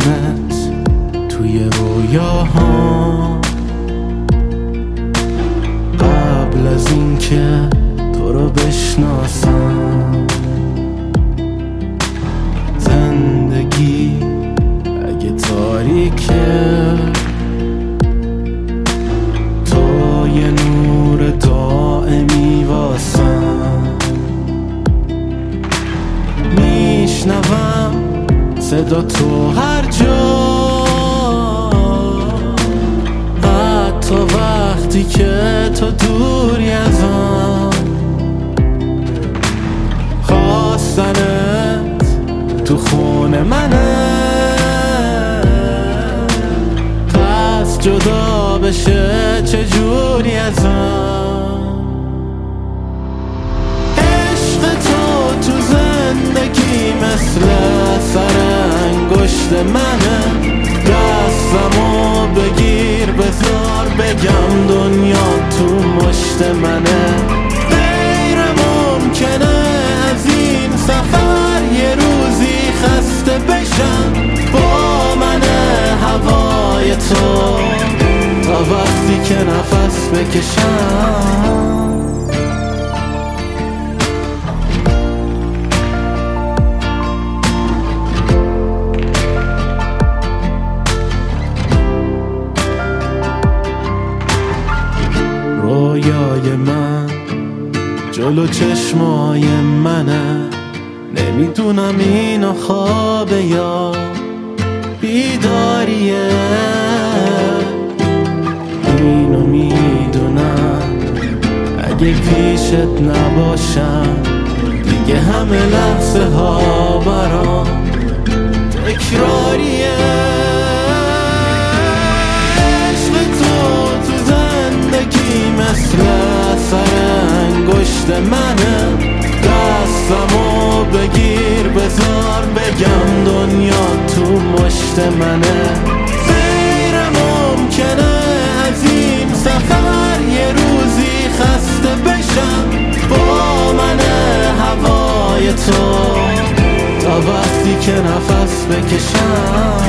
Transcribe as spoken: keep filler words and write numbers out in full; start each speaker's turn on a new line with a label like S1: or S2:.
S1: میبینمت توی رویاها، قبل از این که تو رو بشناسم. زندگی اگه تاریکه، تو یه نور دائمی واسم. میشنوم صدا تو هر جا، حتی وقتی که تو دوری ازم. خواستنت تو خونه منه، پس جدا بشه چجوری ازم. عشق تو تو زندگی مثل سر انگشت منه. دستمو بگیر بذار بگم دنیا تو مشت منه. غیر ممکنه از این سفر یه روزی خسته بشم با من هوای تو، تا وقتی که نفس بکشم. رویای من جلو چشمای منه، نمیدونم اینو خوابه یا بیداریه. اینو میدونم اگه پیشت نباشم دیگه همه لحظه ها برام تکراریه. عشق تو تو زندگی مثل سر انگشت منه. دستمو بگیر بذار بگم دنیا تو مشت منه. غیر ممکنه از این سفر یه روزی خسته بشم با من هوای تو، تا وقتی که نفس بکشم.